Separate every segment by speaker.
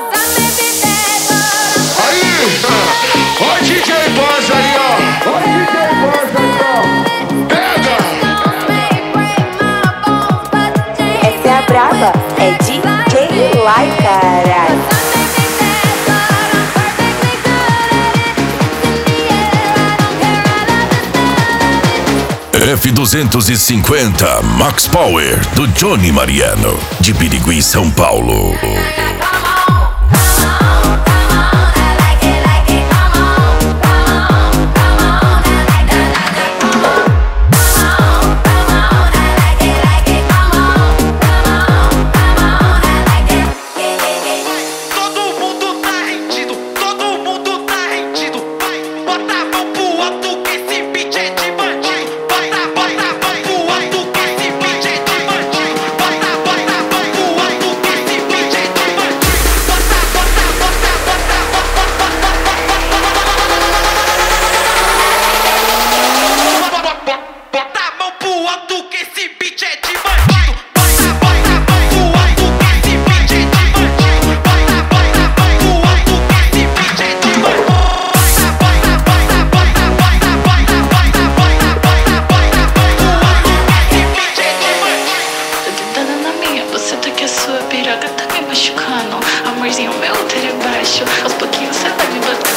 Speaker 1: Aí, ó DJ Boss aí, ó. Ó DJ Boss aí, ó. Pega!
Speaker 2: Essa é a braba, é DJ Lai, caralho.
Speaker 3: F250 Max Power do Johnny Mariano, de Birigui, São Paulo.
Speaker 4: Amorzinho meu, ter é baixo. Aos pouquinhos você vai me botando.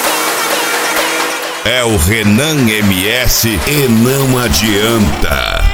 Speaker 3: É o Renan MS e não adianta.